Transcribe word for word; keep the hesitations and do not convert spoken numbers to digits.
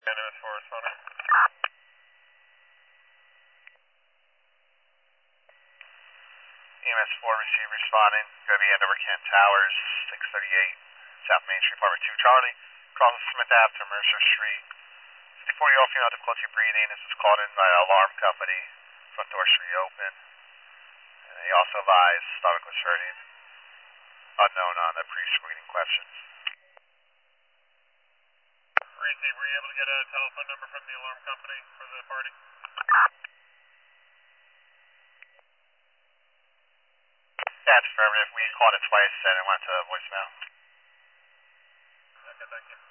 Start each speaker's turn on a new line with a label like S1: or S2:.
S1: E M S four responding.
S2: E M S four receive responding. Going to be Andover Kent Towers, six thirty-eight South Main Street, apartment two Charlie. Crosses Smith Ave to Mercer Street. fifty-four-year-old female difficulty breathing. This was called in by an alarm company. Front door should be open. And they also advised stomach was hurting. Unknown on the pre-screening questions.
S1: Receive, were you able to get a telephone number from the alarm company for the party?
S2: That's affirmative. We called it twice and it went to voicemail.
S1: Okay, thank you.